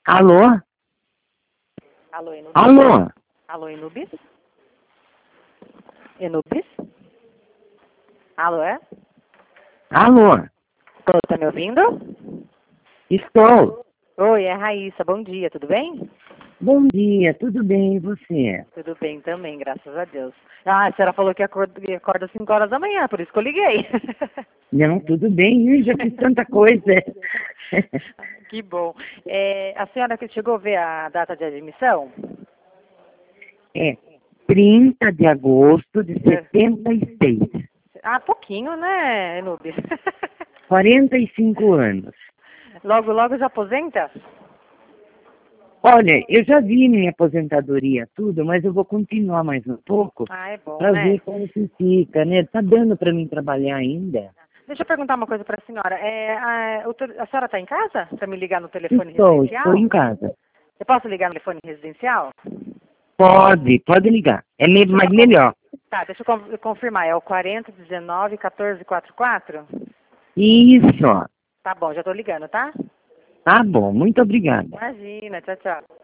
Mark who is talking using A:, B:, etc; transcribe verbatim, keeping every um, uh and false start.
A: Alô?
B: Alô, Enubis?
A: Alô?
B: Alô, Enubis? Enubis? Alô, é?
A: Alô?
B: Tô, tá me ouvindo?
A: Estou.
B: Oi, é a Raíssa. Bom dia, tudo bem?
A: Bom dia, tudo bem e você?
B: Tudo bem também, graças a Deus. Ah, a senhora falou que acorda, que acorda às cinco horas da manhã, por isso que eu liguei.
A: Não, tudo bem, eu já fiz tanta coisa.
B: Que bom. É, a senhora que chegou a ver a data de admissão?
A: É trinta de agosto de
B: É.
A: setenta e seis.
B: Ah, pouquinho, né, Enubis?
A: quarenta e cinco anos.
B: Logo, logo já aposenta?
A: Olha, eu já vi minha aposentadoria, tudo, mas eu vou continuar mais um pouco
B: Ah, é bom,
A: para
B: né?
A: ver como que fica, né? Tá dando para mim trabalhar ainda?
B: Deixa eu perguntar uma coisa para a senhora. É, a, o te- a senhora está em casa para me ligar no telefone
A: Estou,
B: residencial?
A: estou em casa.
B: Eu posso ligar no telefone residencial?
A: Pode, pode ligar. É me-
B: Deixa eu
A: mas
B: só con-
A: melhor.
B: Tá, deixa eu con- confirmar. É o quarenta, dezenove, quatorze, quarenta e quatro?
A: Isso.
B: Tá bom, já estou ligando, tá?
A: Tá bom, muito obrigada.
B: Imagina, tchau, tchau.